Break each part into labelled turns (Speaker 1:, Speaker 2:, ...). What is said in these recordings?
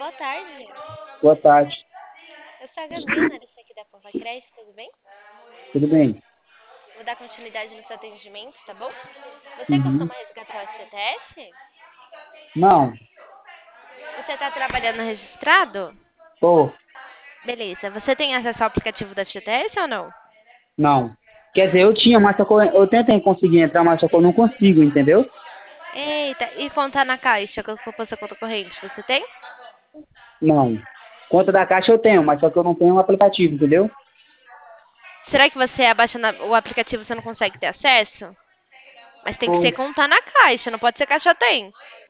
Speaker 1: boa tarde.
Speaker 2: Boa tarde.
Speaker 1: Eu sou a Gabi, analista aqui da Povacresce, tudo bem?
Speaker 2: Tudo bem?
Speaker 1: Vou dar continuidade no seu atendimento, tá bom? Você
Speaker 2: Uhum.
Speaker 1: costuma resgatar o FGTS?
Speaker 2: Não,
Speaker 1: Você está trabalhando registrado?
Speaker 2: tô.
Speaker 1: Beleza. Você tem acesso ao aplicativo da FGTS ou não?
Speaker 2: Não. Quer dizer, eu tinha, mas só que eu tentei conseguir entrar, mas só que eu não consigo, entendeu?
Speaker 1: Eita, e conta na caixa, com a poupança conta corrente, você tem?
Speaker 2: Não. Conta da Caixa eu tenho, mas só que eu não tenho um aplicativo, entendeu?
Speaker 1: Será que você abaixando o aplicativo você não consegue ter acesso? Mas tem que ser
Speaker 2: Pois.
Speaker 1: contar na caixa, não pode ser caixa tem.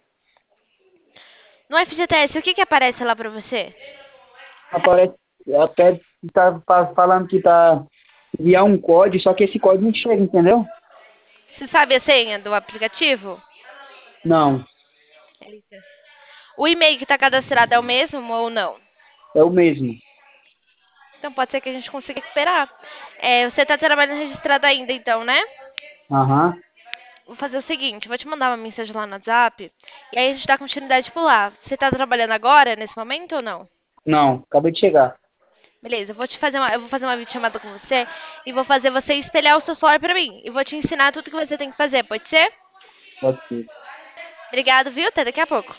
Speaker 1: No FGTS, o que que aparece lá pra você?
Speaker 2: Aparece, até tá falando que tá enviar um código, só que esse código não chega, entendeu?
Speaker 1: Você sabe a senha do aplicativo?
Speaker 2: Não,
Speaker 1: Eita. O e-mail que está cadastrado é o mesmo ou não?
Speaker 2: é o mesmo.
Speaker 1: Então pode ser que a gente consiga recuperar. Você está trabalhando registrado ainda, então, né?
Speaker 2: Aham.
Speaker 1: Vou fazer o seguinte, vou te mandar uma mensagem lá no WhatsApp e aí a gente dá continuidade por lá. Você está trabalhando agora, nesse momento ou não?
Speaker 2: Não, acabei de chegar.
Speaker 1: Beleza, eu vou fazer uma videochamada com você e vou fazer você espelhar o seu celular para mim. E vou te ensinar tudo que você tem que fazer, pode ser?
Speaker 2: Pode ser.
Speaker 1: Obrigado, viu? Até daqui a pouco.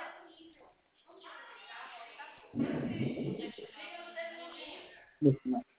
Speaker 2: É.